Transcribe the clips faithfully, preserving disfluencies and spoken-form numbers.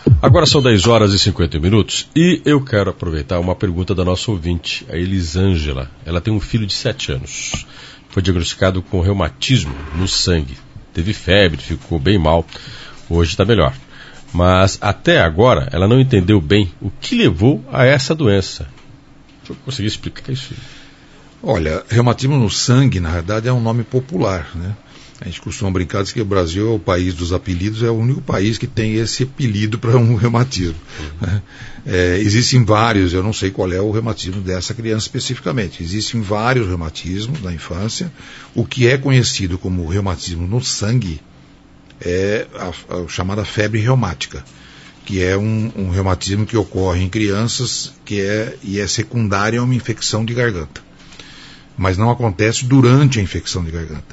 Agora são dez horas e cinquenta minutos e eu quero aproveitar uma pergunta da nossa ouvinte, a Elisângela. Ela tem um filho de sete anos. Foi diagnosticado com reumatismo no sangue. Teve febre, ficou bem mal. Hoje está melhor. Mas até agora ela não entendeu bem o que levou a essa doença. Deixa eu conseguir explicar isso. Olha, reumatismo no sangue, na verdade, é um nome popular, né? A gente costuma brincar de que o Brasil é o país dos apelidos, é o único país que tem esse apelido para um reumatismo. Uhum. É, existem vários, eu não sei qual é o reumatismo dessa criança especificamente. Existem vários reumatismos na infância. O que é conhecido como reumatismo no sangue é a, a chamada febre reumática, que é um, um reumatismo que ocorre em crianças que é, e é secundária a uma infecção de garganta. Mas não acontece durante a infecção de garganta.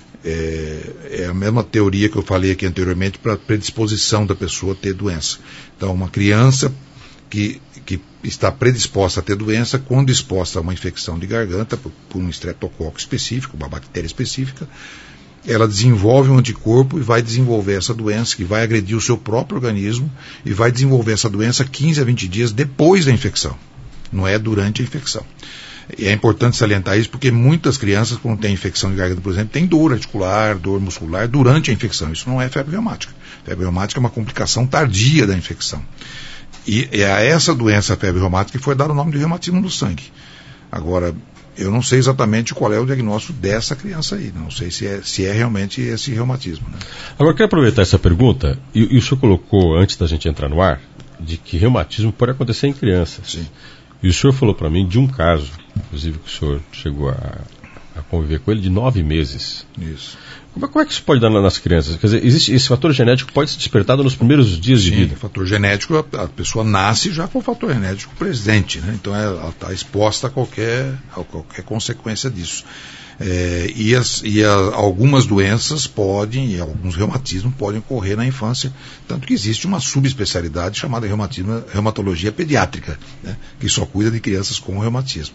É, é a mesma teoria que eu falei aqui anteriormente para a predisposição da pessoa a ter doença. Então, uma criança que, que está predisposta a ter doença, quando exposta a uma infecção de garganta por, por um estreptococo específico, uma bactéria específica, ela desenvolve um anticorpo e vai desenvolver essa doença, que vai agredir o seu próprio organismo e vai desenvolver essa doença quinze a vinte dias depois da infecção. Não é durante a infecção. E é importante salientar isso porque muitas crianças, quando têm infecção de garganta, por exemplo, têm dor articular, dor muscular durante a infecção. Isso não é febre reumática. Febre reumática é uma complicação tardia da infecção. E é a essa doença, a febre reumática, que foi dado o nome de reumatismo do sangue. Agora, eu não sei exatamente qual é o diagnóstico dessa criança aí. Não sei se é, se é realmente esse reumatismo, né? Agora, eu quero aproveitar essa pergunta, e, e o senhor colocou, antes da gente entrar no ar, de que reumatismo pode acontecer em crianças. Sim. E o senhor falou para mim de um caso, inclusive que o senhor chegou a, a conviver com ele, de nove meses. Isso. Como, como é que isso pode dar nas crianças? Quer dizer, existe, esse fator genético pode ser despertado nos primeiros dias Sim, de vida? O fator genético, a, a pessoa nasce já com o fator genético presente, né? Então ela está exposta a qualquer, a qualquer consequência disso. É, e as, e a, algumas doenças podem, e alguns reumatismos podem ocorrer na infância, tanto que existe uma subespecialidade chamada reumatismo, reumatologia pediátrica, né, que só cuida de crianças com reumatismo.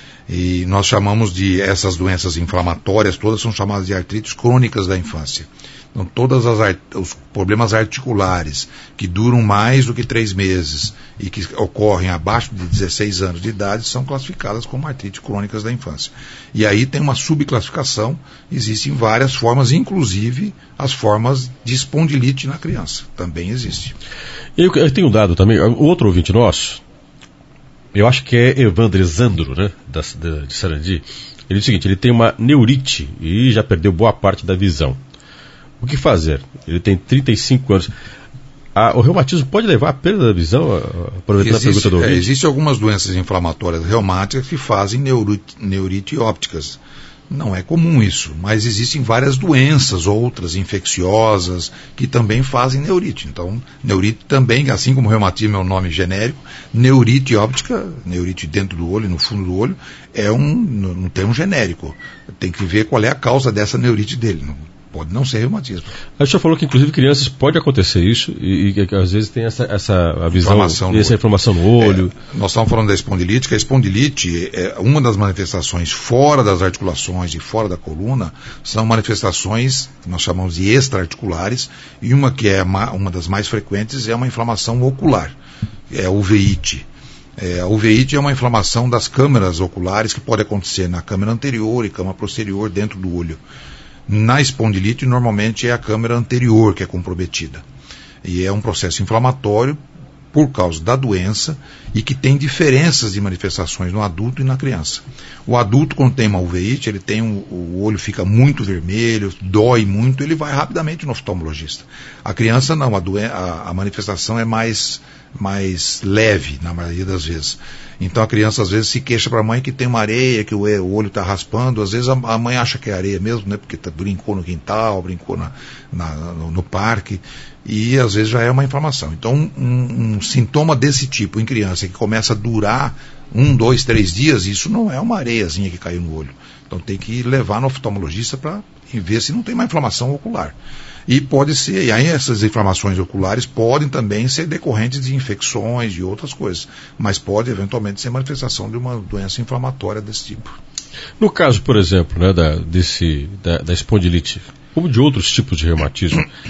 E nós chamamos de essas doenças inflamatórias, todas são chamadas de artrites crônicas da infância. Então, todos os problemas articulares que duram mais do que três meses e que ocorrem abaixo de dezesseis anos de idade são classificadas como artrites crônicas da infância. E aí tem uma subclassificação, existem várias formas, inclusive as formas de espondilite na criança. Também existe. Eu, eu tenho um dado também, outro ouvinte nosso, eu acho que é Evandro Zandro, né, da, da, de Sarandi. Ele diz o seguinte, ele tem uma neurite e já perdeu boa parte da visão. O que fazer? Ele tem trinta e cinco anos. Ah, o reumatismo pode levar à perda da visão? Aproveitando existe, a pergunta do ouvinte. É, existem algumas doenças inflamatórias reumáticas que fazem neurite, neurite ópticas. Não é comum isso, mas existem várias doenças, outras infecciosas, que também fazem neurite. Então, neurite também, assim como reumatismo é um nome genérico, neurite óptica, neurite dentro do olho, no fundo do olho, é um, um termo genérico. Tem que ver qual é a causa dessa neurite dele. Não, pode não ser reumatismo. A senhora falou que, inclusive, crianças pode acontecer isso e, e que às vezes tem essa, essa a visão, inflamação essa inflamação no olho. É, nós estamos falando da espondilite, que a espondilite é uma das manifestações fora das articulações e fora da coluna, são manifestações que nós chamamos de extraarticulares, e uma que é uma, uma das mais frequentes é uma inflamação ocular, é a uveíte. É, a uveíte é uma inflamação das câmaras oculares que pode acontecer na câmara anterior e câmara posterior dentro do olho. Na espondilite, normalmente é a câmara anterior que é comprometida. E é um processo inflamatório por causa da doença e que tem diferenças de manifestações no adulto e na criança. O adulto, quando tem uma uveíte, ele tem um, o olho fica muito vermelho, dói muito, ele vai rapidamente no oftalmologista. A criança não, a, doen- a, a manifestação é mais, mais leve, na maioria das vezes. Então a criança às vezes se queixa para a mãe que tem uma areia, que o, o olho está raspando, às vezes a, a mãe acha que é areia mesmo, né, porque tá, brincou no quintal, brincou na, na, no, no parque, e às vezes já é uma inflamação. Então um, um sintoma desse tipo em criança que começa a durar um, dois, três dias, isso não é uma areiazinha que caiu no olho. Então tem que levar no oftalmologista para ver se não tem uma inflamação ocular. E pode ser, e aí essas inflamações oculares podem também ser decorrentes de infecções e outras coisas, mas pode eventualmente ser manifestação de uma doença inflamatória desse tipo. No caso, por exemplo, né, da, desse, da, da espondilite, como de outros tipos de reumatismo,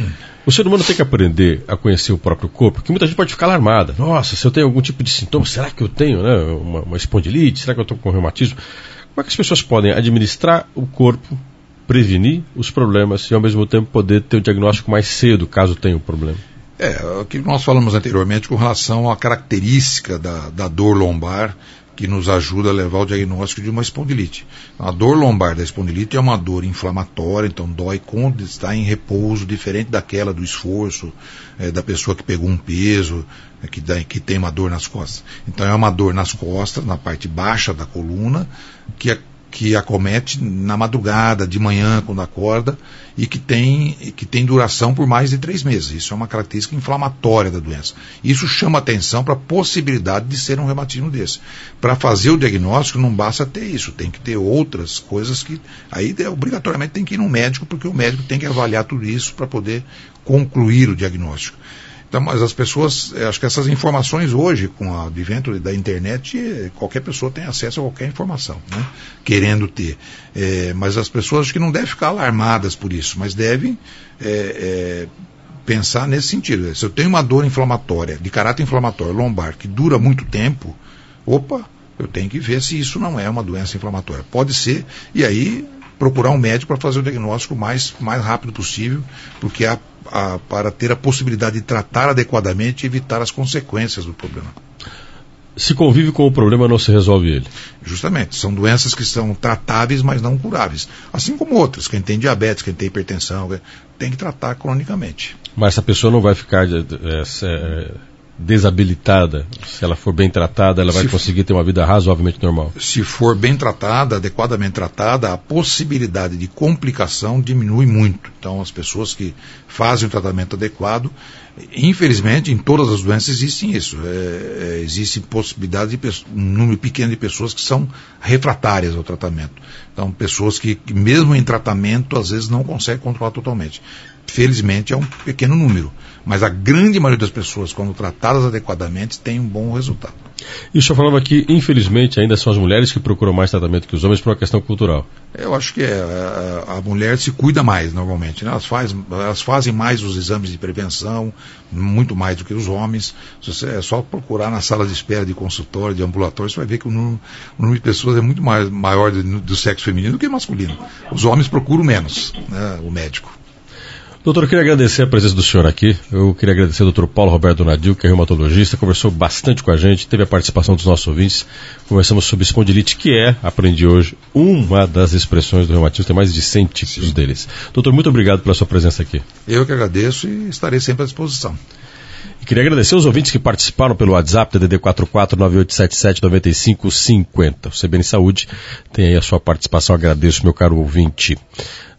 O ser humano tem que aprender a conhecer o próprio corpo, porque muita gente pode ficar alarmada. Nossa, se eu tenho algum tipo de sintoma, será que eu tenho, né, uma, uma espondilite? Será que eu estou com reumatismo? Como é que as pessoas podem administrar o corpo, prevenir os problemas e ao mesmo tempo poder ter o diagnóstico mais cedo, caso tenha um problema? É, o que nós falamos anteriormente com relação à característica da, da dor lombar, que nos ajuda a levar ao diagnóstico de uma espondilite. A dor lombar da espondilite é uma dor inflamatória, então dói quando está em repouso, diferente daquela do esforço, é, da pessoa que pegou um peso, é, que, dá, que tem uma dor nas costas. Então é uma dor nas costas, na parte baixa da coluna, que é que acomete na madrugada, de manhã, quando acorda, e que tem, que tem duração por mais de três meses. Isso é uma característica inflamatória da doença. Isso chama atenção para a possibilidade de ser um reumatismo desse. Para fazer o diagnóstico não basta ter isso, tem que ter outras coisas que aí obrigatoriamente tem que ir no médico, porque o médico tem que avaliar tudo isso para poder concluir o diagnóstico. Então, mas as pessoas, acho que essas informações hoje, com o advento da internet, qualquer pessoa tem acesso a qualquer informação, né? Querendo ter. É, mas as pessoas acho que não devem ficar alarmadas por isso, mas devem é, é, pensar nesse sentido. Se eu tenho uma dor inflamatória, de caráter inflamatório lombar, que dura muito tempo, opa, eu tenho que ver se isso não é uma doença inflamatória. Pode ser, e aí procurar um médico para fazer o diagnóstico mais, mais rápido possível, porque há A, para ter a possibilidade de tratar adequadamente e evitar as consequências do problema. Se convive com o problema, não se resolve ele. Justamente, são doenças que são tratáveis, mas não curáveis. Assim como outras, quem tem diabetes, quem tem hipertensão, tem que tratar cronicamente. Mas essa pessoa não vai ficar é, é, desabilitada. Se ela for bem tratada, ela vai se conseguir ter uma vida razoavelmente normal. Se for bem tratada, adequadamente tratada, a possibilidade de complicação diminui muito. Então, as pessoas que fazem o tratamento adequado, infelizmente, em todas as doenças existe isso. É, é, existe possibilidade de um número pequeno de pessoas que são refratárias ao tratamento. Então, pessoas que, que mesmo em tratamento, às vezes não conseguem controlar totalmente. Felizmente é um pequeno número, mas a grande maioria das pessoas, quando tratadas adequadamente, tem um bom resultado. E o senhor falava que, infelizmente, ainda são as mulheres que procuram mais tratamento que os homens por uma questão cultural. Eu acho que é, a, a mulher se cuida mais, normalmente, né? Elas, faz, elas fazem mais os exames de prevenção, muito mais do que os homens. É só procurar na sala de espera de consultório, de ambulatório, você vai ver que o número, o número de pessoas é muito mais, maior do, do sexo feminino do que masculino. Os homens procuram menos, né, o médico. Doutor, eu queria agradecer a presença do senhor aqui. Eu queria agradecer ao doutor Paulo Roberto Donadil, que é reumatologista, conversou bastante com a gente, teve a participação dos nossos ouvintes. Conversamos sobre espondilite, que é, aprendi hoje, uma das expressões do reumatismo, tem mais de cem tipos Sim. deles. Doutor, muito obrigado pela sua presença aqui. Eu que agradeço e estarei sempre à disposição. E queria agradecer aos ouvintes que participaram pelo WhatsApp, D D D quatro quatro nove oito sete sete nove cinco cinco zero. O C B N Saúde tem aí a sua participação, agradeço, meu caro ouvinte.